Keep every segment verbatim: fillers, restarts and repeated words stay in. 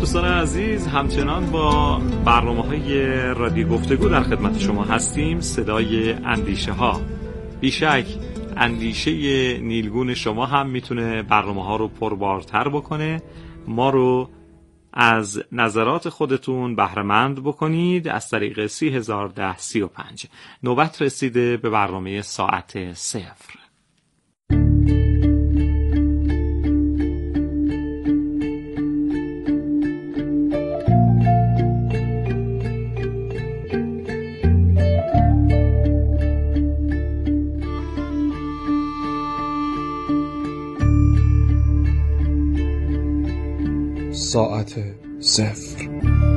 دوستان عزیز، همچنان با برنامه‌های رادیو گفتگو در خدمت شما هستیم. صدای اندیشه ها. بیشک اندیشه نیلگون شما هم میتونه برنامه ها رو پربارتر بکنه. ما رو از نظرات خودتون بهره‌مند بکنید از طریق سی هزار ده سی و پنج. نوبت رسیده به برنامه ساعت صفر. ساعت صفر.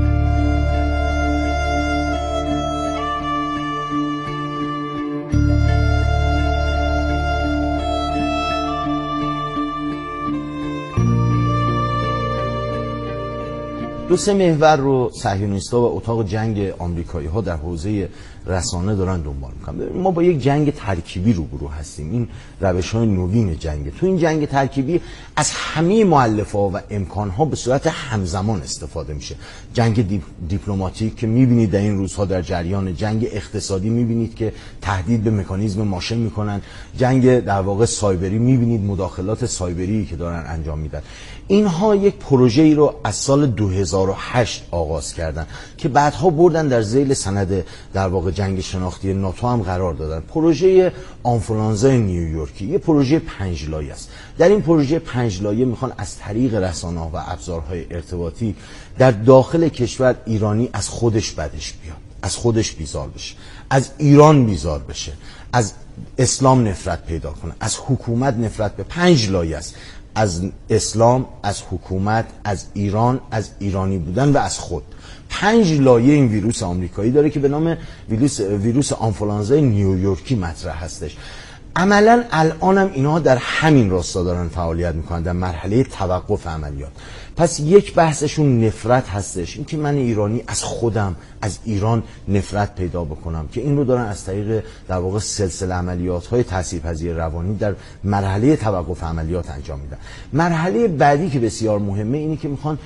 دو سه محور رو صهیونیست‌ها و اتاق جنگ آمریکایی‌ها در حوزه رسانه دارن دنبال می‌کنن. ما با یک جنگ ترکیبی روبرو هستیم. این روش‌های نوین جنگ. تو این جنگ ترکیبی از همه مؤلفه‌ها و امکان‌ها به صورت همزمان استفاده میشه. جنگ دیپ، دیپلماتیک که می‌بینید در این روزها در جریان، جنگ اقتصادی می‌بینید که تهدید به مکانیزم ماشه می‌کنن، جنگ در واقع سایبری می‌بینید مداخلات سایبری که دارن انجام میدن. اینها یک پروژه‌ای رو از سال دو هزار و هشت آغاز کردن که بعدها بردن در ذیل سند در واقع جنگ شناختی ناتو هم قرار دادن. پروژه آنفولانزای نیویورکی یه پروژه پنج لایه است. در این پروژه پنج لایه میخوان از طریق رسانه‌ها و ابزارهای ارتباطی در داخل کشور ایرانی از خودش بدش بیاد، از خودش بیزار بشه، از ایران بیزار بشه، از اسلام نفرت پیدا کنه، از حکومت نفرت. به پنج لایه است: از اسلام، از حکومت، از ایران، از ایرانی بودن و از خود. پنج لایه این ویروس آمریکایی داره که به نام ویروس ویروس آنفولانزای نیویورکی مطرح هستش. عملاً الان هم اینها در همین راستا دارن فعالیت میکنن، در مرحله توقف عملیات. پس یک بحثشون نفرت هستش، این که من ایرانی از خودم، از ایران نفرت پیدا بکنم، که این رو دارن از طریق در واقع سلسله عملیات‌های تاثیرپذیر روانی در مرحله توقف عملیات انجام میدن. مرحله بعدی که بسیار مهمه اینه که میخوان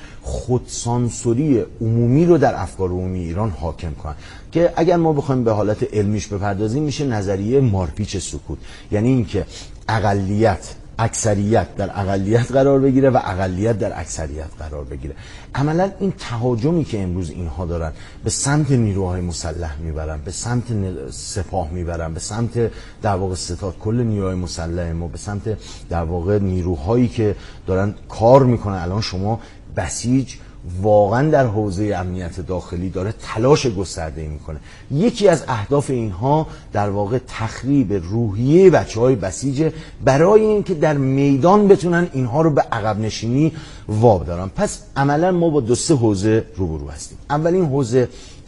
خودسانسوری عمومی رو در افکار عمومی ایران حاکم کنن، که اگر ما بخوایم به حالت علمیش بپردازیم میشه نظریه مارپیچ سکوت. یعنی اینکه اقلیت اکثریت در اقلیت قرار بگیره و اقلیت در اکثریت قرار بگیره. عملا این تهاجمی که امروز اینها دارن به سمت نیروهای مسلح میبرن، به سمت سپاه میبرن، به سمت در واقع ستاد کل نیروهای مسلح ما، به سمت در واقع نیروهایی که دارن کار میکنن. الان شما بسیج واقعا در حوزه امنیت داخلی داره تلاش گسترده‌ای میکنه. یکی از اهداف اینها در واقع تخریب روحیه بچه‌های بسیج برای اینکه در میدان بتونن اینها رو به عقب نشینی وادارن. پس عملا ما با دو سه حوزه روبرو هستیم. اولین حوزه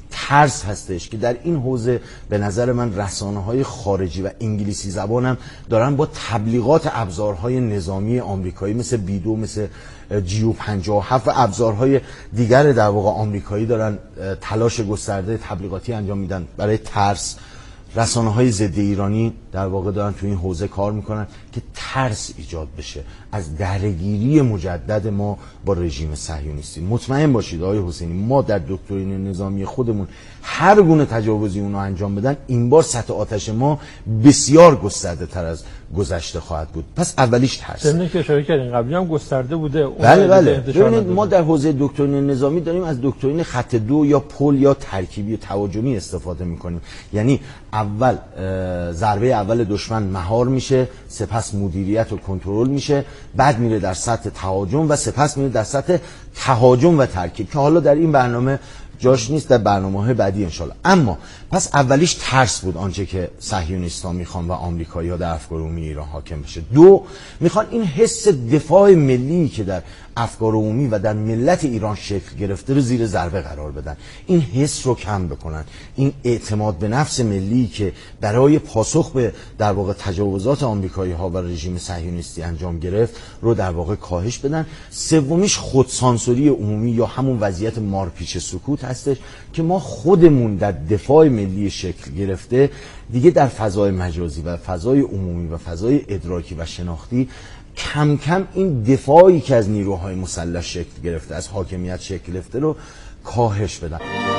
ترس هستش که در این حوزه به نظر من رسانه‌های خارجی و انگلیسی زبانم دارن با تبلیغات ابزارهای نظامی آمریکایی مثل بیدو، مثل جیو پنجاه و هفت و ابزارهای دیگر در واقع آمریکایی دارن تلاش گسترده تبلیغاتی انجام میدن برای ترس. رسانه‌های ضد ایرانی در واقع دارن تو این حوزه کار میکنن که ترس ایجاد بشه از درگیری مجدد ما با رژیم صهیونیستی. مطمئن باشید آقای حسینی، ما در دکترین نظامی خودمون هر گونه تجاوزی اونو انجام بدن، این بار سطح آتش ما بسیار گسترده تر از گذشته خواهد بود. پس اولیش ترس. سمنه که اشاره کردین قبلی هم گسترده بوده. بله بله. ببینید ما در حوزه دکترین نظامی داریم از دکترین خط دو یا پل یا ترکیبی تهاجمی استفاده میکنیم. یعنی اول ضربه اول دشمن مهار میشه، سپس مدیریت و کنترل میشه، بعد میره در سطح تهاجم و سپس میره در سطح تهاجم و ترکیب که حالا در این برنامه جاش نیست، در برنامه‌های بعدی انشالله. اما پس اولیش ترس بود، آنچه که صهیونیست‌ها میخوان و آمریکایی‌ها در افکار عمومی ایران حاکم بشه. دو، میخوان این حس دفاع ملی که در افکار عمومی و در ملت ایران شکل گرفته رو زیر ضربه قرار بدن، این حس رو کم بکنن، این اعتماد به نفس ملی که برای پاسخ به در واقع تجاوزات آمریکایی‌ها و رژیم صهیونیستی انجام گرفت رو در واقع کاهش بدن. سومیش خودسانسوری عمومی یا همون وضعیت مارپیچ سکوت هستش که ما خودمون در دفاع ملی شکل گرفته دیگه در فضای مجازی و فضای عمومی و فضای ادراکی و شناختی کم کم این دفاعی که از نیروهای مسلح شکل گرفته، از حاکمیت شکل گرفته رو کاهش بدن.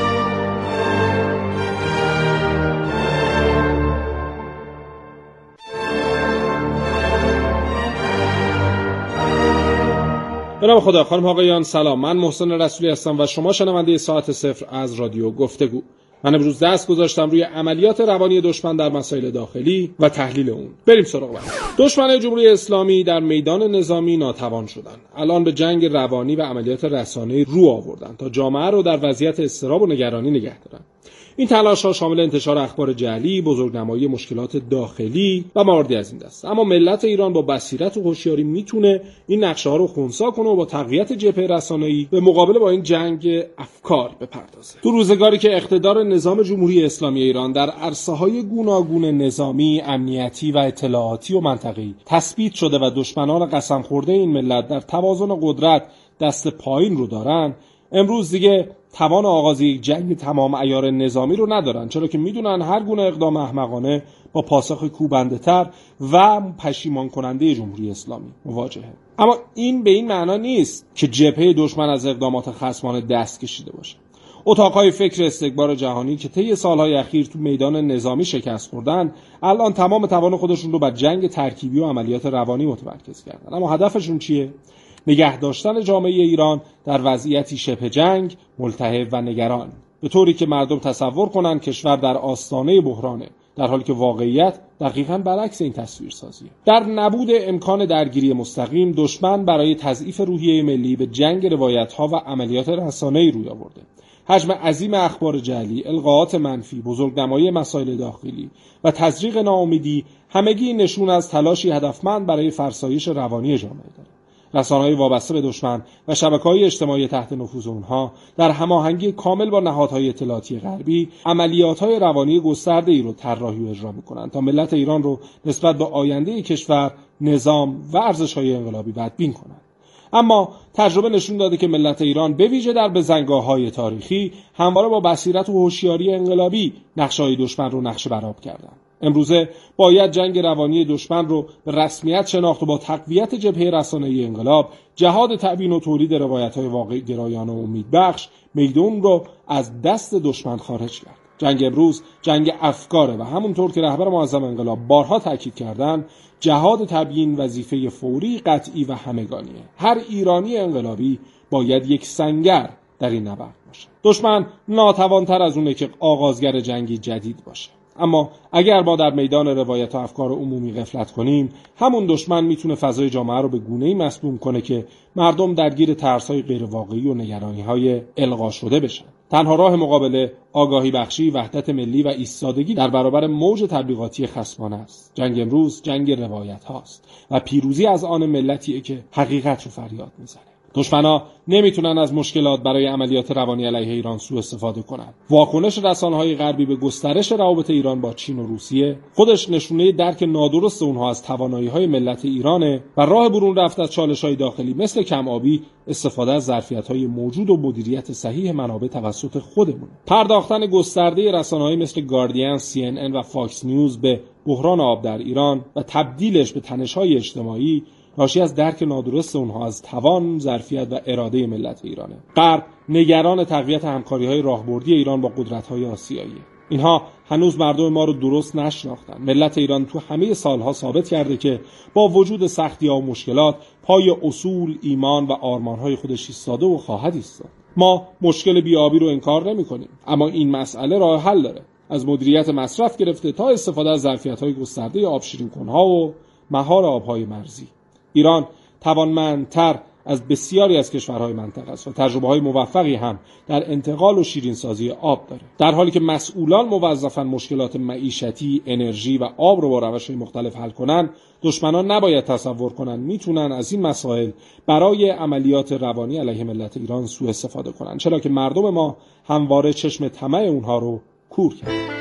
به نام خدا. خانم آقایان سلام، من محسن رسولی هستم و شما شنونده ساعت صفر از رادیو گفتگو. من امروز دست گذاشتم روی عملیات روانی دشمن در مسائل داخلی و تحلیل اون. بریم سراغ بحث. دشمنان جمهوری اسلامی در میدان نظامی ناتوان شدن. الان به جنگ روانی و عملیات رسانه‌ای رو آوردن تا جامعه رو در وضعیت اضطراب و نگرانی نگه دارن. این تلاش‌ها شامل انتشار اخبار جعلی، بزرگنمایی مشکلات داخلی و مواردی از این دست. اما ملت ایران با بصیرت و هوشیاری میتونه این نقشه‌ها رو خنثی کنه و با تقویت جبهه رسانه‌ای به مقابله با این جنگ افکار بپردازه. تو روزگاری که اقتدار نظام جمهوری اسلامی ایران در عرصه‌های گوناگون نظامی، امنیتی و اطلاعاتی و منطقه‌ای تثبیت شده و دشمنان قسم خورده این ملت در توازن قدرت دست پایین رو دارن، امروز دیگه توان آغاز یک جنگ تمام عیار نظامی رو ندارن، چرا که میدونن هر گونه اقدام احمقانه با پاسخ کوبنده تر و پشیمان کننده جمهوری اسلامی مواجهه. اما این به این معنا نیست که جبهه دشمن از اقدامات خصمانه دست کشیده باشه. اتاقهای فکر استکبار جهانی که طی سالهای اخیر تو میدان نظامی شکست خوردن، الان تمام توان خودشون رو بر جنگ ترکیبی و عملیات روانی متمرکز کردن. اما هدفشون چیه؟ نگه داشتن جامعه ایران در وضعیتی شبه جنگ، ملتهب و نگران، به طوری که مردم تصور کنند کشور در آستانه بحرانه، در حالی که واقعیت دقیقاً برعکس این تصویر سازیه. در نبود امکان درگیری مستقیم، دشمن برای تضعیف روحیه ملی به جنگ روایت‌ها و عملیات رسانه‌ای روی آورده. حجم عظیم اخبار جعلی، القاءات منفی، بزرگنمایی مسائل داخلی و تزریق ناامیدی همگی نشون از تلاشی هدفمند برای فرسایش روانی جامعه داره. رسانه‌های وابسته به دشمن و شبکه‌های اجتماعی تحت نفوذ اونها در هماهنگی کامل با نهادهای اطلاعاتی غربی عملیات‌های روانی گسترده‌ای رو طراحی و اجرا می‌کنند تا ملت ایران رو نسبت به آینده کشور، نظام و ارزش‌های انقلابی بدبین کنند. اما تجربه نشون داده که ملت ایران به ویژه در بزنگاه‌های تاریخی همواره با بصیرت و هوشیاری انقلابی نقشه‌های دشمن رو نقشه برآب کردند. امروزه باید جنگ روانی دشمن رو به رسمیت شناخت و با تقویت جبهه رسانه‌ای انقلاب، جهاد تبیین و تولید روایت‌های واقع گرایانه و امیدبخش، میدون رو از دست دشمن خارج کرد. جنگ امروز جنگ افکاره و همونطور که رهبر معظم انقلاب بارها تاکید کردن، جهاد تبیین وظیفه فوری، قطعی و همگانیه. هر ایرانی انقلابی باید یک سنگر در این نبرد باشه. دشمن ناتوان‌تر از اونه که آغازگر جنگی جدید باشه. اما اگر ما در میدان روایت و افکار عمومی غفلت کنیم، همون دشمن میتونه فضای جامعه رو به گونه‌ای مسموم کنه که مردم درگیر ترس‌های غیرواقعی و نگرانی‌های القا شده بشن. تنها راه مقابله آگاهی بخشی، وحدت ملی و ایستادگی در برابر موج تبلیغاتی خصمانه است. جنگ امروز جنگ روایت هاست و پیروزی از آن ملتیه که حقیقت رو فریاد میزنه. دشمنا نمیتونن از مشکلات برای عملیات روانی علیه ایران سوء استفاده کنند. واکنش رسانه‌های غربی به گسترش روابط ایران با چین و روسیه خودش نشونه درک نادرست اونها از توانایی‌های ملت ایرانه و راه برون رفت از چالش‌های داخلی مثل کم‌آبی، استفاده از ظرفیت‌های موجود و مدیریت صحیح منابع توسط خودمون. پرداختن گسترده رسانه‌های مثل گاردین، سی ان ان و فاکس نیوز به بحران آب در ایران و تبدیلش به تنش‌های اجتماعی ناشی از درک نادرست اونها از توان، ظرفیت و اراده ملت ایرانه. غرب نگران تقویت همکاری‌های راهبردی ایران با قدرت‌های آسیایی. اینها هنوز مردم ما رو درست نشناختن. ملت ایران تو همه سالها ثابت کرده که با وجود سختی‌ها و مشکلات پای اصول، ایمان و آرمان‌های خودش ایستاده و خواهد ایستاد. ما مشکل بی‌آبی رو انکار نمی‌کنیم، اما این مسئله راه حل داره. از مدیریت مصرف گرفته تا استفاده از ظرفیت‌های گسترده آب شیرین‌کن‌ها و مهار آب‌های مرزی. ایران توانمندتر از بسیاری از کشورهای منطقه است و تجربه‌های موفقی هم در انتقال و شیرینسازی آب داره. در حالی که مسئولان موظفن مشکلات معیشتی، انرژی و آب رو با روش‌های مختلف حل کنن، دشمنان نباید تصور کنن میتونن از این مسائل برای عملیات روانی علیه ملت ایران سوء استفاده کنن، چرا که مردم ما همواره چشم طمع اونها رو کور کردن.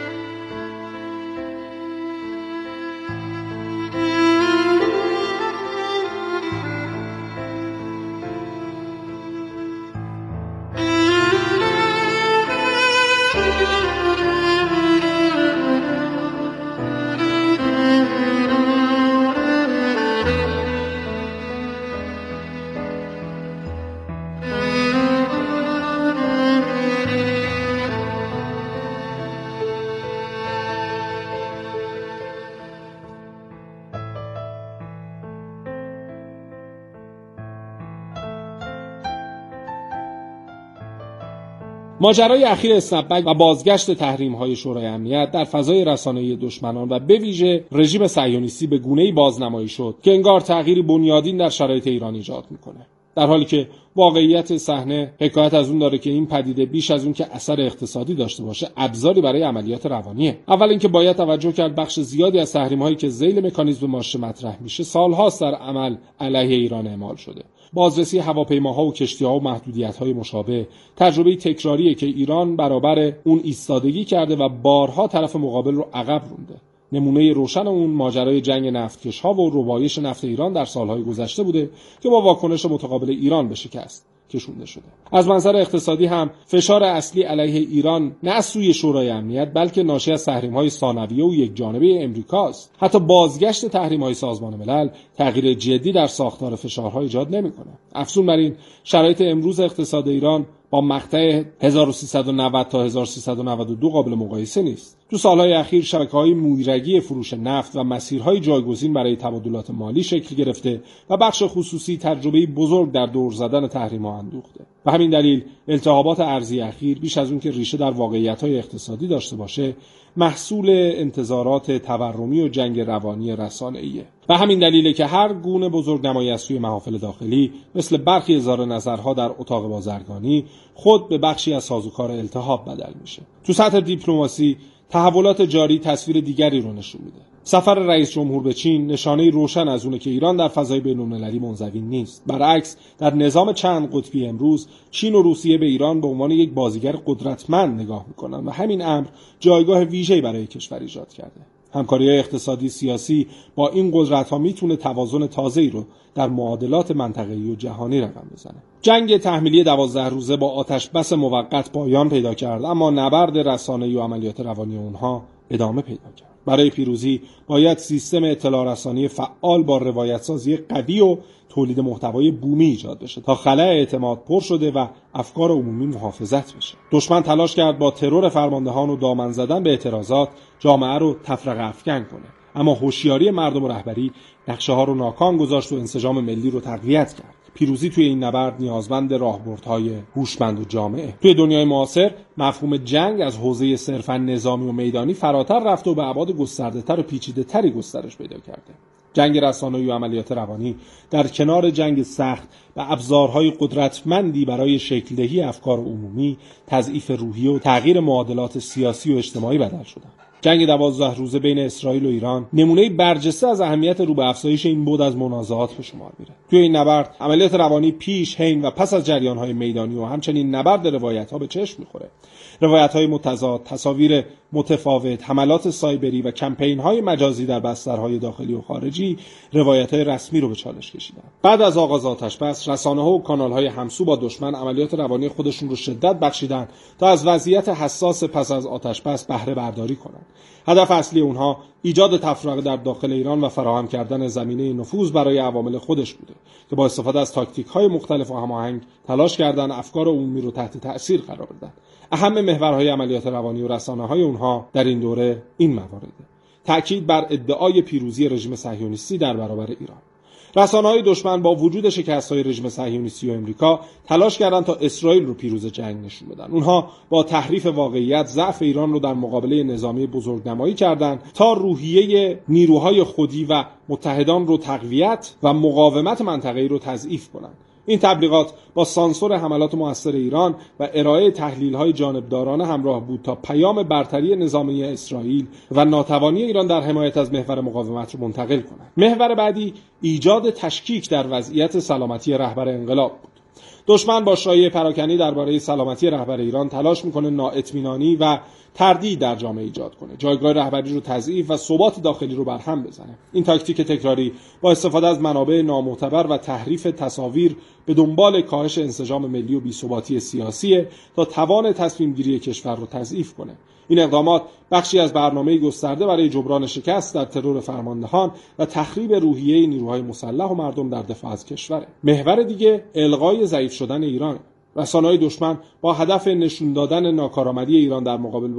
ماجرای اخیر اسنپبک و بازگشت تحریم‌های شورای امنیت در فضای رسانه‌ای دشمنان و به ویژه رژیم صهیونیستی به گونه‌ای بازنمایی شد که انگار تغییری بنیادین در شرایط ایران ایجاد می‌کنه، در حالی که واقعیت صحنه حکایت از اون داره که این پدیده بیش از اون که اثر اقتصادی داشته باشه ابزاری برای عملیات روانیه. اول اینکه باید توجه کرد بخش زیادی از تحریم‌هایی که ذیل مکانیزم مارش مطرح میشه سال‌هاست در عمل علیه ایران اعمال شده. بازرسی هواپیماها و کشتی‌ها و محدودیت‌های مشابه تجربه تکراریه که ایران برابر اون ایستادگی کرده و بارها طرف مقابل رو عقب رونده. نمونه روشن اون ماجرای جنگ نفتکش‌ها و ربایش نفت ایران در سالهای گذشته بوده که با واکنش متقابل ایران به شکست کشونده شده. از منظر اقتصادی هم فشار اصلی علیه ایران نه از سوی شورای امنیت بلکه ناشی از تحریم‌های ثانویه و یک جانبه امریکاست. حتی بازگشت تحریم‌های سازمان ملل تغییر جدی در ساختار فشارها ایجاد نمی‌کنه. افزون بر این، شرایط امروز اقتصاد ایران با مقطع هزار و سیصد و نود تا هزار و سیصد و نود و دو قابل مقایسه نیست. تو سالهای اخیر شبکه‌های مویرگی فروش نفت و مسیرهای جایگزین برای تبادلات مالی شکل گرفته و بخش خصوصی تجربه‌ای بزرگ در دور زدن تحریم‌ها اندوخته. و همین دلیل التهابات ارزی اخیر بیش از اون که ریشه در واقعیت‌های اقتصادی داشته باشه، محصول انتظارات تورمی و جنگ روانی رسانه‌ایه. و همین دلیله که هر گونه بزرگنمایی از سوی محافل داخلی مثل برخی اظهار نظرها در اتاق بازرگانی خود به بخشی از سازوکار التهاب بدل میشه. تو سطح دیپلماسی تحولات جاری تصویر دیگری رو نشون میده. سفر رئیس جمهور به چین نشانه روشن از اونه که ایران در فضای بین‌المللی منزوی نیست. برعکس، در نظام چند قطبی امروز چین و روسیه به ایران به عنوان یک بازیگر قدرتمند نگاه میکنن و همین امر جایگاه ویژه‌ای برای کشور ایجاد کرده. همکاری‌های اقتصادی سیاسی با این قدرت‌ها میتونه توازن تازه‌ای رو در معادلات منطقه‌ای و جهانی رقم بزنه. جنگ تحمیلی دوازده روزه با آتش بس موقت پایان پیدا کرد، اما نبرد رسانه‌ای و عملیات روانی اونها ادامه پیدا کرد. برای پیروزی باید سیستم اطلاع رسانی فعال با روایت سازی قوی و تولید محتوای بومی ایجاد بشه تا خلأ اعتماد پر شده و افکار عمومی محافظت بشه. دشمن تلاش کرد با ترور فرماندهان و دامن زدن به اعتراضات جامعه رو تفرقه افکن کنه، اما هوشیاری مردم و رهبری نقشه ها رو ناکام گذاشت و انسجام ملی رو تقویت کرد. پیروزی توی این نبرد نیازمند راهبردهای هوشمند و جامعه. توی دنیای معاصر مفهوم جنگ از حوزه صرفاً نظامی و میدانی فراتر رفته و به ابعاد گسترده‌تر و پیچیده‌تری گسترش پیدا کرده. جنگ رسانه‌ای و عملیات روانی در کنار جنگ سخت و ابزارهای قدرتمندی برای شکل‌دهی افکار عمومی، تضعیف روحیه و تغییر معادلات سیاسی و اجتماعی بدل شدند. جنگ دوازده روزه بین اسرائیل و ایران نمونه برجسته از اهمیت رو به افزایش این بود از منازعات به شمار میره. توی این نبرد عملیات روانی پیش، حین و پس از جریان‌های میدانی و همچنین نبرد روایت‌ها به چشم می‌خوره. روایت‌های متضاد، تصاویر متفاوت، حملات سایبری و کمپین‌های مجازی در بسترهای داخلی و خارجی روایت‌های رسمی رو به چالش کشیدن. بعد از آغاز آتش‌بس، رسانه‌ها و کانال‌های همسو با دشمن عملیات روانی خودشون رو شدت بخشیدن تا از وضعیت حساس پس از آتش‌بس بهره برداری کنند. هدف اصلی اونها ایجاد تفرقه در داخل ایران و فراهم کردن زمینه نفوذ برای عوامل خودش بوده که با استفاده از تاکتیک‌های مختلف و هماهنگ تلاش کردن افکار عمومی رو تحت تأثیر قرار بدن. اهم محورهای عملیات روانی و رسانه‌های اونها در این دوره این موارده: تأکید بر ادعای پیروزی رژیم صهیونیستی در برابر ایران. رسانه‌های دشمن با وجود شکست‌های رژیم صهیونیستی و آمریکا تلاش کردند تا اسرائیل رو پیروز جنگ نشون بدن. اونها با تحریف واقعیت ضعف ایران رو در مقابله نظامی بزرگنمایی کردند تا روحیه نیروهای خودی و متحدان رو تقویت و مقاومت منطقه‌ای رو تضعیف کنند. این تبلیغات با سانسور حملات مؤثر ایران و ارائه تحلیل‌های جانبدارانه همراه بود تا پیام برتری نظامی اسرائیل و ناتوانی ایران در حمایت از محور مقاومت رو منتقل کنند. محور بعدی ایجاد تشکیک در وضعیت سلامتی رهبر انقلاب بود. دشمن با شایعه پراکنی درباره سلامتی رهبر ایران تلاش میکنه نااطمینانی و تردید در جامعه ایجاد کنه، جایگاه رهبری رو تضعیف و ثبات داخلی رو برهم بزنه. این تاکتیک تکراری با استفاده از منابع نامعتبر و تحریف تصاویر به دنبال کاهش انسجام ملی و بی‌ثباتی سیاسی تا توان تصمیم گیری کشور رو تضعیف کنه. این اقدامات بخشی از برنامه گسترده برای جبران شکست در ترور فرماندهان و تخریب روحیه نیروهای مسلح و مردم در دفاع از کشوره. محور دیگه الغای ضعیف شدن ایران. رسانه‌های دشمن با هدف نشون دادن ناکارآمدی ایران در مقابل با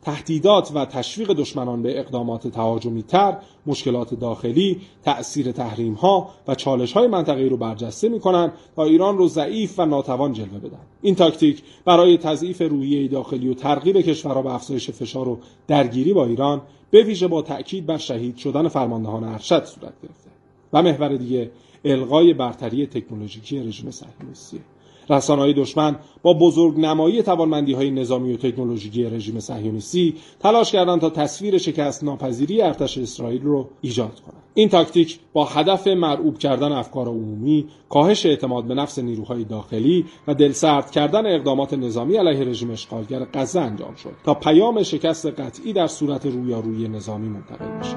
تهدیدات و تشویق دشمنان به اقدامات تهاجمی‌تر، مشکلات داخلی، تأثیر تحریم‌ها و چالش‌های منطقه‌ای رو برجسته می‌کنند تا ایران رو ضعیف و ناتوان جلوه بدن. این تاکتیک برای تضعیف روحیه داخلی و ترغیب کشورها به افزایش فشار و درگیری با ایران، به ویژه با تأکید بر شهید شدن فرماندهان ارشد صورت گرفته. و محور دیگه الغای برتری تکنولوژیکی رژیم صهیونیستی. رسانه‌های دشمن با بزرگنمایی توانمندی‌های نظامی و تکنولوژیکی رژیم صهیونیستی تلاش کردند تا تصویر شکست ناپذیری ارتش اسرائیل رو ایجاد کنند. این تاکتیک با هدف مرعوب کردن افکار عمومی، کاهش اعتماد به نفس نیروهای داخلی و دلسرد کردن اقدامات نظامی علیه رژیم اشغالگر غزه انجام شد تا پیام شکست قطعی در صورت رویارویی نظامی منتقل بشه.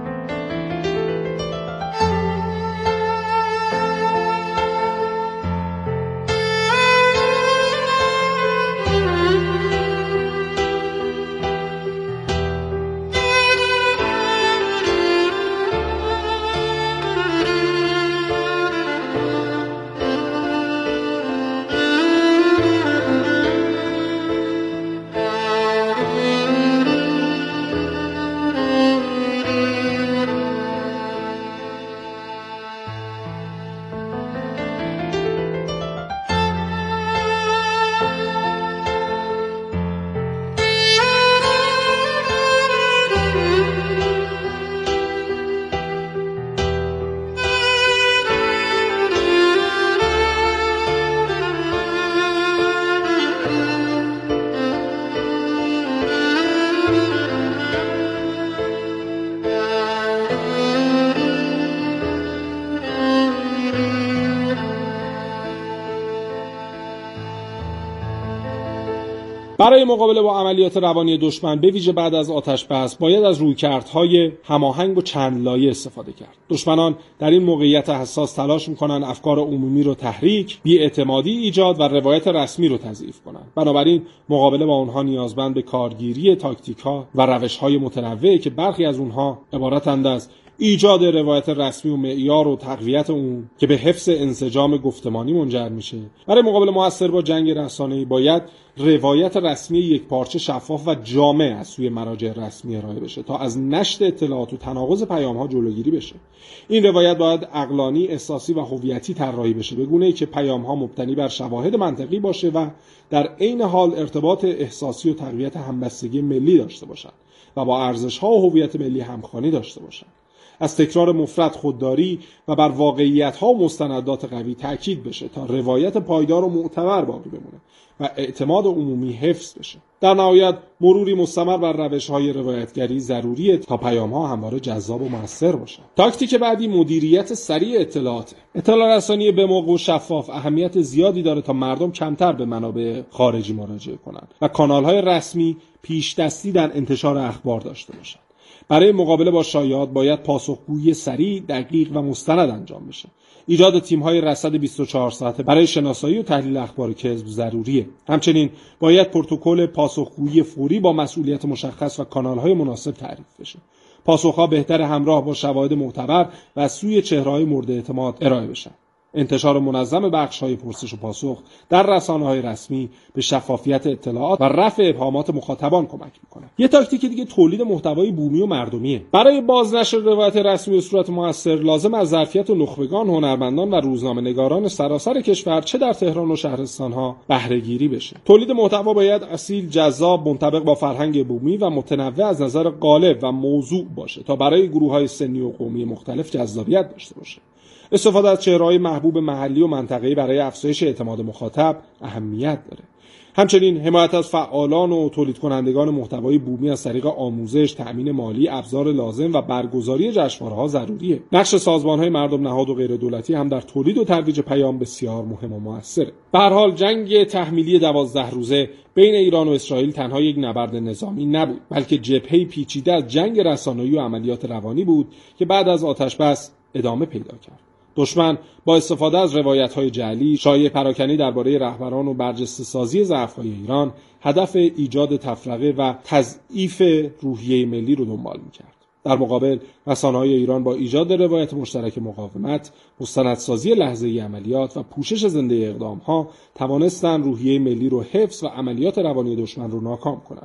برای مقابله با عملیات روانی دشمن به ویژه بعد از آتش‌بس باید از رویکردهای هماهنگ و چند لایه استفاده کرد. دشمنان در این موقعیت حساس تلاش می‌کنند افکار عمومی رو تحریک، بی‌اعتمادی ایجاد و روایت رسمی رو تضعیف کنند. بنابراین مقابله با آنها نیازمند به کارگیری تاکتیک‌ها و روش‌های متنوعی که برخی از اونها عبارتند از ایجاد روایت رسمی و معیار و تقویت اون که به حفظ انسجام گفتمانی منجر میشه. برای مقابله موثر با جنگ رسانه‌ای باید روایت رسمی یکپارچه، شفاف و جامع از سوی مراجع رسمی ارائه بشه تا از نشر اطلاعات و تناقض پیام‌ها جلوگیری بشه. این روایت باید عقلانی، احساسی و هویتی طراحی بشه، به گونه‌ای که پیام‌ها مبتنی بر شواهد منطقی باشه و در عین حال ارتباط احساسی و تقویت همبستگی ملی داشته باشند و با ارزش‌ها و هویت ملی همخوانی داشته باشند. از تکرار مفرط خودداری و بر واقعیت‌ها و مستندات قوی تأکید بشه تا روایت پایدار و معتبر باقی بمونه و اعتماد عمومی حفظ بشه. در نهایت مروری مستمر بر روش‌های روایتگری ضروریه تا پیام‌ها همواره جذاب و مؤثر باشن. تاکتیک بعدی مدیریت سریع اطلاعات. اطلاع رسانی به موقع و شفاف اهمیت زیادی داره تا مردم کمتر به منابع خارجی مراجعه کنند و کانال‌های رسمی پیش دستی در انتشار اخبار داشته باشند. برای مقابله با شایعات باید پاسخگویی سریع، دقیق و مستند انجام بشه. ایجاد تیم‌های رصد بیست و چهار ساعته برای شناسایی و تحلیل اخبار کذب ضروریه. همچنین باید پروتکل پاسخگویی فوری با مسئولیت مشخص و کانال‌های مناسب تعریف بشه. پاسخ‌ها بهتر همراه با شواهد معتبر و از سوی چهره‌های مورد اعتماد ارائه بشن. انتشار منظم بخش‌های پرسش و پاسخ در رسانه‌های رسمی به شفافیت اطلاعات و رفع ابهامات مخاطبان کمک می‌کنه. یه تاکتیک دیگه تولید محتوای بومی و مردمیه. برای بازنشر روایت رسمی به صورت مؤثر لازم از ظرفیت و نخبگان، هنرمندان و روزنامه‌نگاران سراسر کشور چه در تهران و شهرستان‌ها بهره‌گیری بشه. تولید محتوا باید اصیل، جذاب، منطبق با فرهنگ بومی و متنوع از نظر قالب و موضوع باشه تا برای گروه‌های سنی و قومی مختلف جذابیت داشته باشه. استفاده از چهره‌های محبوب محلی و منطقه‌ای برای افزایش اعتماد مخاطب اهمیت داره. همچنین حمایت از فعالان و تولید کنندگان محتوای بومی از طریق آموزش، تأمین مالی، ابزار لازم و برگزاری جشنواره‌ها ضروریه. نقش سازمان‌های مردم نهاد و غیر دولتی هم در تولید و ترویج پیام بسیار مهم و موثره. به هر حال جنگ تحمیلی دوازده روزه بین ایران و اسرائیل تنها یک نبرد نظامی نبود، بلکه جبهه‌ای پیچیده از جنگ رسانه‌ای و عملیات روانی بود که بعد از آتش‌بس ادامه پیدا کرد. دشمن با استفاده از روایت‌های جعلی، شایعه پراکنی درباره رهبران و برجسته‌سازی ضعف‌های ایران، هدف ایجاد تفرقه و تضعیف روحیه ملی رو دنبال می‌کرد. در مقابل رسانه‌های ایران با ایجاد روایت مشترک مقاومت، مستندسازی لحظه‌ای عملیات و پوشش زنده اقدام‌ها توانستند روحیه ملی رو حفظ و عملیات روانی دشمن رو ناکام کنند.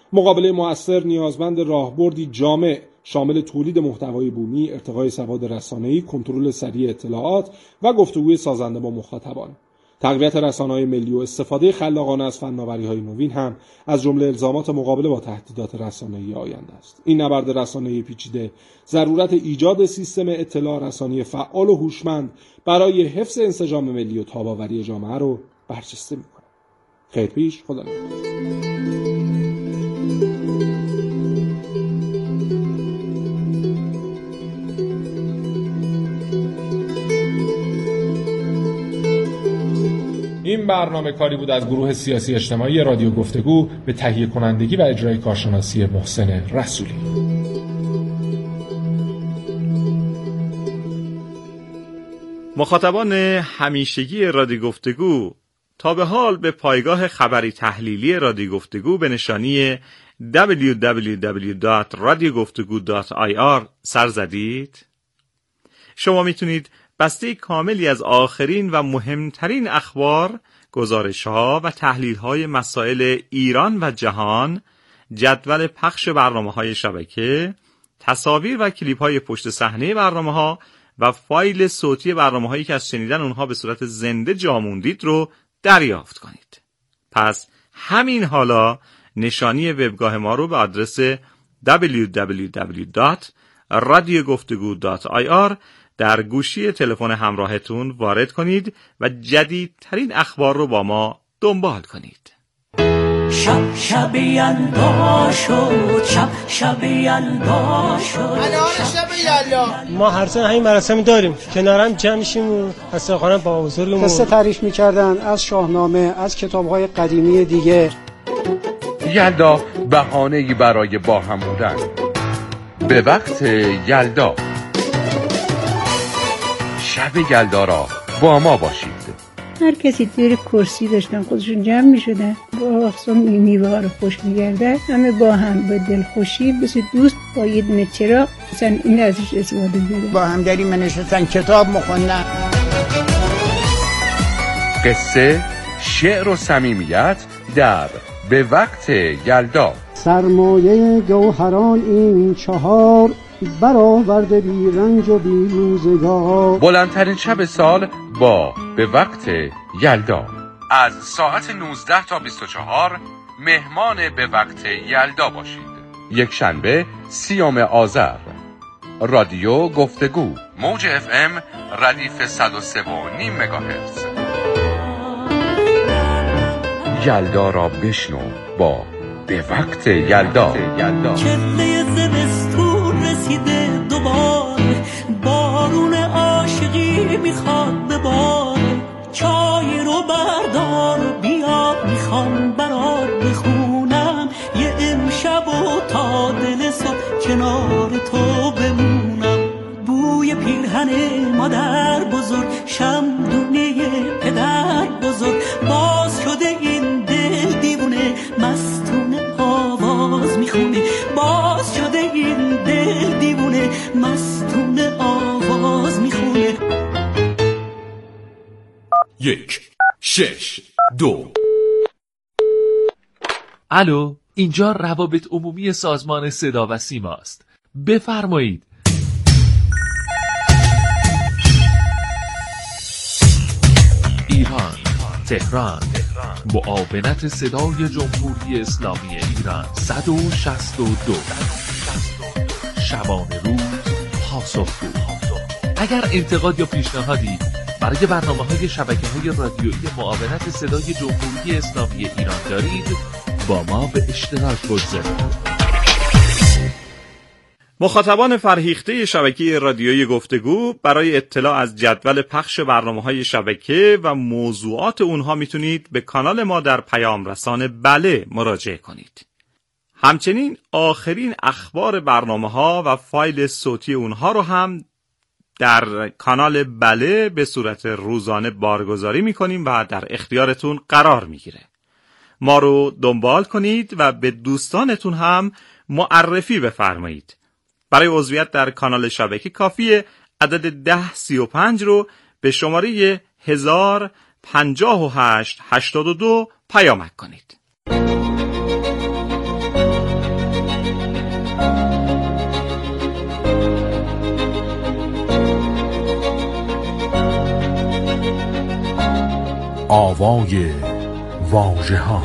مقابله مؤثر نیازمند راهبردی جامع شامل تولید محتوای بومی، ارتقای سواد رسانه‌ای، کنترل سریع اطلاعات و گفتگوی سازنده با مخاطبان. تقویت رسانه‌های ملی و استفاده خلاقانه از فناوری‌های نوین هم از جمله الزامات مقابله با تهدیدات رسانه‌ای آینده است. این نبرد رسانه‌ای پیچیده ضرورت ایجاد سیستم اطلاع رسانی فعال و هوشمند برای حفظ انسجام ملی و تاب‌آوری جامعه رو برجسته می‌کند. خیر پیش، خدا نگهدار. این برنامه کاری بود از گروه سیاسی اجتماعی رادیو گفتگو به تهیه کنندگی و اجرای کارشناسی محسن رسولی. مخاطبان همیشگی رادیو گفتگو تا به حال به پایگاه خبری تحلیلی رادیو گفتگو به نشانی دبلیو دبلیو دبلیو دات رادیو گفتگو دات آی آر سر زدید؟ شما میتونید بسته کاملی از آخرین و مهمترین اخبار، گزارش‌ها و تحلیل‌های مسائل ایران و جهان، جدول پخش برنامه‌های شبکه، تصاویر و کلیپ‌های پشت صحنه برنامه‌ها و فایل صوتی برنامه‌هایی که از شنیدن اونها به صورت زنده جا موندید رو دریافت کنید. پس همین حالا نشانی وبگاه ما رو به آدرس دبلیو دبلیو دبلیو دات رادیو گفتگو دات آی آر در گوشی تلفن همراهتون وارد کنید و جدیدترین اخبار رو با ما دنبال کنید. شب شب یلدا شد، شب شب یلدا شد، الان شب یلدا. ما هر سال همین مراسم داریم، کنارم جمع شیم و استخوان بابا بزرگمون قصه تعریف می‌کردن از شاهنامه، از کتاب‌های قدیمی دیگه. یلدا بهانه‌ای برای با هم بودن. به وقت یلدا، شب یلدا را با ما باشید. هر کسی توی کرسی داشتن خودشون جمع می شدن با اقسام میوه ها رو خوش می گردن، همه با هم با دلخوشی مثل دوست با یه دونه چراغ مثلا این ازش استفاده بیدن، با هم داریم نشستن کتاب مخوندن. قصه، شعر و صمیمیت در به وقت یلدا. سرمایه گوهران این چهار، برآورده بی رنج و بی روزگار. بلندترین شب سال با به وقت یلدا از ساعت نوزده تا بیست و چهار مهمان به وقت یلدا باشید. یک شنبه سیوم آذر. رادیو گفتگو، موج اف ام ردیف صد و سه و نیم مگاهرتز. یلدا را بشنو با به وقت یلدا. چله زمستون رسیده دوبار، بارون عاشقی میخواد ببار، چای رو بردار و بیا میخوام برات بخونم، یه امشب و تا دل صبح کنار تو بمونم. بوی پیرهن مادر بزرگ، شمدونه پدر بزرگ، باز شده این دل دیوونه مستونه آواز میخونه، باز شده این دل دیوونه مستونه آواز میخونه. یک شش دو. الو، اینجا روابط عمومی سازمان صدا و سیما است. بفرمایید. ایران، تهران، معاونت صدای جمهوری اسلامی ایران صد و شصت و دو. شبانه روز پاسخگو. اگر انتقاد یا پیشنهادی برای برنامه‌های شبکه‌های رادیویی معاونت صدای جمهوری اسلامی ایران دارید، با ما به اشتراک بگذارید. مخاطبان فرهیخته شبکه رادیویی گفتگو، برای اطلاع از جدول پخش برنامه‌های شبکه و موضوعات اونها میتونید به کانال ما در پیام رسان بله مراجعه کنید. همچنین آخرین اخبار برنامه‌ها و فایل صوتی اونها رو هم در کانال بله به صورت روزانه بارگذاری میکنیم و در اختیارتون قرار میگیره. ما رو دنبال کنید و به دوستانتون هم معرفی بفرمایید. برای عضویت در کانال شبکه کافیه عدد ده سی و پنج رو به شماره هزار پنجاه و هشت هشتاد و دو پیامک کنید. آوای واژه ها.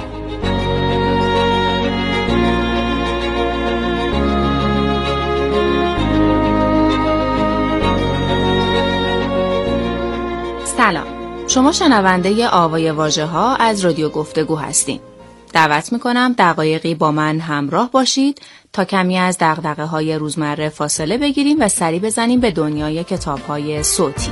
سلام، شما شنونده آوای واژه ها از رادیو گفتگو هستین. دعوت میکنم دقایقی با من همراه باشید تا کمی از دغدغه های روزمره فاصله بگیریم و سری بزنیم به دنیای کتاب های صوتی.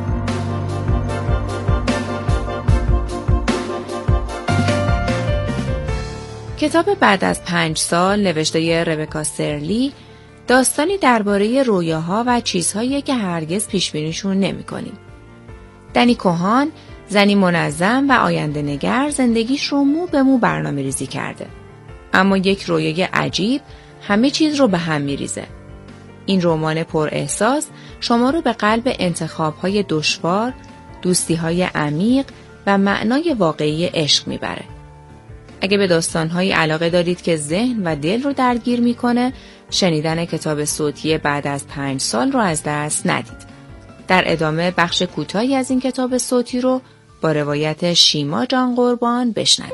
کتاب بعد از پنج سال نوشته ربکا سرلی داستانی درباره رویاها و چیزهایی که هرگز پیشبینیشون نمی‌کنیم. دنی کوهان، زنی منظم و آینده نگر، زندگیش رو مو به مو برنامه ریزی کرده. اما یک رویای عجیب همه چیز رو به هم میریزه. این رمان پر احساس شما رو به قلب انتخاب‌های دشوار، دوستی‌های عمیق و معنای واقعی عشق میبره. اگه به داستان‌های علاقه دارید که ذهن و دل رو درگیر میکنه، شنیدن کتاب صوتی بعد از پنج سال رو از دست ندید. در ادامه بخش کوتاهی از این کتاب صوتی رو با روایت شیما جان قربان بشنوید.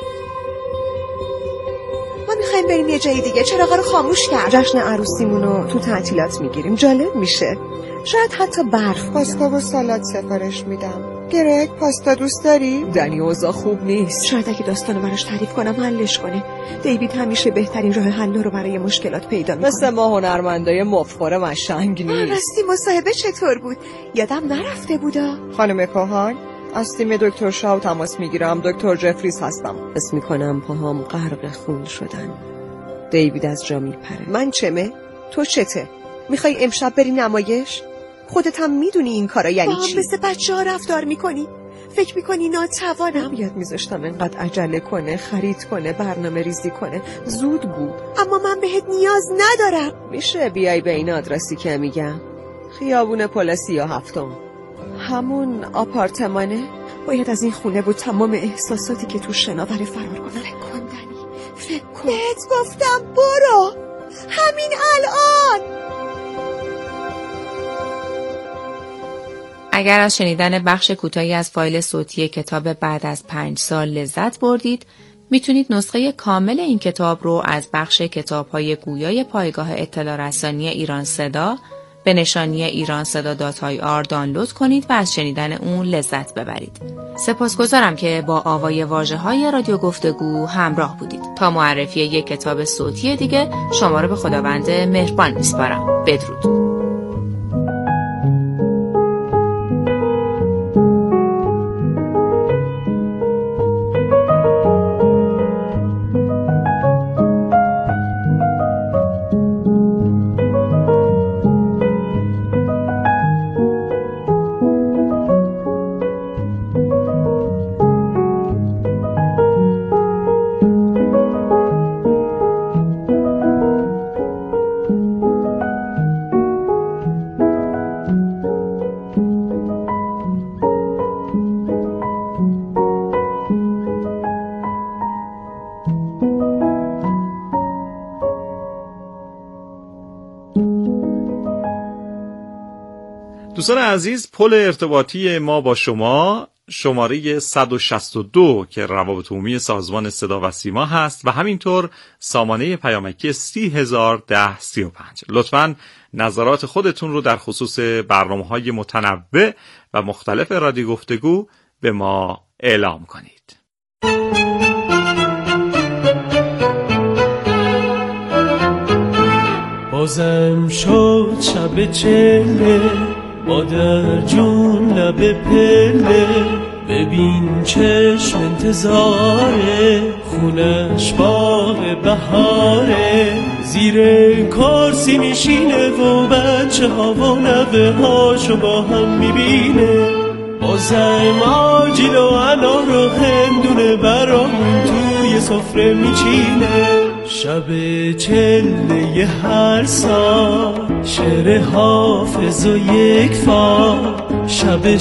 ما میخوایم بریم یه جای دیگه، چراغا رو خاموش کرد. جشن عروسیمونو تو تعطیلات میگیریم، جالب میشه. شاید حتی برف. پاستا و سالاد سفارش میدم. گرگ، پاستا دوست داری؟ دنی اوضاع خوب نیست. شاید اگه داستانو براش تعریف کنم حلش کنه. دیوید همیشه بهترین راه حل رو برای مشکلات پیدا میکنه. مثل ما هنرمندای مفخور مشنگ نیست. راستی مصاحبه چطور بود؟ یادم نرفته بودا. خانم کوهان، از تیم دکتر شاو تماس میگیرم. دکتر جفریس هستم. حس میکنم پاهام غرق خون شدن. دیوید از جا میپره. من چمه؟ تو چته؟ میخوای امشب بری نمایش؟ خودت هم میدونی این کارا یعنی چی؟ مثل بچه ها رفتار میکنی؟ فکر میکنی ناتوانم؟ نباید میذاشتم انقدر عجله کنه، خرید کنه، برنامه ریزی کنه. زود بود. اما من بهت نیاز ندارم. میشه بیای به این آدرسی که میگم؟ خیابون پل سیاه هفتم. همون آپارتمانه؟ باید از این خونه بود تمام احساساتی که تو شناور فرار کنم. فکر کن دنی، فکر کن. بهت گفتم برو همین الان. اگر از شنیدن بخش کوتاهی از فایل صوتی کتاب بعد از پنج سال لذت بردید، میتونید نسخه کامل این کتاب رو از بخش کتاب‌های گویای پایگاه اطلاع رسانی ایران صدا به نشانی ایران صدا دات آی آر دانلود کنید و از شنیدن اون لذت ببرید. سپاسگزارم که با آوای واژه‌های رادیو گفتگو همراه بودید. تا معرفی یک کتاب صوتی دیگه شما رو به خداوند مهربان میسپارم. بدرود. دوستان عزیز، پل ارتباطی ما با شما شماره صد و شصت و دو که روابط عمومی سازمان صدا و سیما هست و همینطور سامانه پیامکی سی هزار ده سی و پنج. لطفاً نظرات خودتون رو در خصوص برنامه‌های متنوع و مختلف رادیو گفتگو به ما اعلام کنید. بازم شد شب چله مادر جون لب پله، ببین چشم انتظاره خونش باغ بهاره، زیر کرسی میشینه و بچه ها و نوه هاشو با هم میبینه، بازم آجیل و انار و هندونه برامون توی سفره میچینه، شب چله هر سال شعر حافظ و یک فال، شب